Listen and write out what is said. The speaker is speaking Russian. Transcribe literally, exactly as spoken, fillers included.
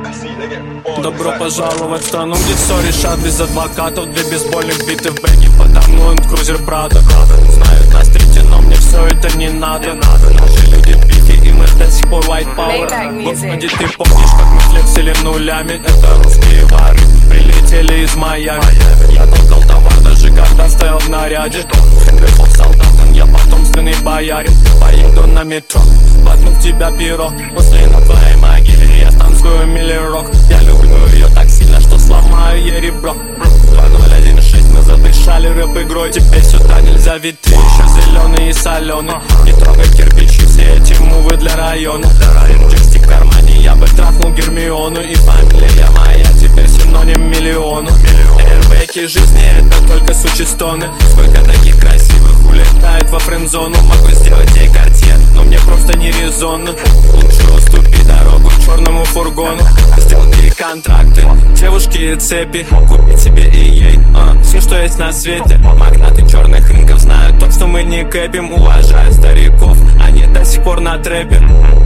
Добро пожаловать в страну, где все решат без адвокатов. Две бейсбольных биты в бэге, подо мной крузер Прада. Знают нас третьи, но мне все это не надо. Наши люди пики, и мы до сих пор white power. Господи, ты помнишь, как мы флексили нулями? Это русские воры, прилетели из Майами. Я толкал товар, даже когда стоял в наряде. Хенри Фокс, солдатом, я потомственный боярин. Поеду на метро, воткну в тебя перо. После на твоей могиле я станцую милли-рок. Я люблю ее так сильно, что сломаю ей ребро. Два ноль один шесть, мы задышали рэп-игрой. Теперь сюда нельзя, ведь ты еще зеленый и соленый. Не трогай кирпичи, все эти мувы для района. Джекстик в кармане, я бы трахнул Гермиону. И фамилия моя теперь синоним миллиону. Эрбеки жизни это только сучистоны. Сколько таких красивых улетает во френдзону. Могу сделать ей картье, но мне просто не резонно. Лучше уступи дорогу черному фургону. Сделай контракты, девушки и цепи. Купить себе и ей а, все, что есть на свете. Магнаты черных рынков знают то, что мы не кэпим. Уважаю стариков, они до сих пор на трэпе.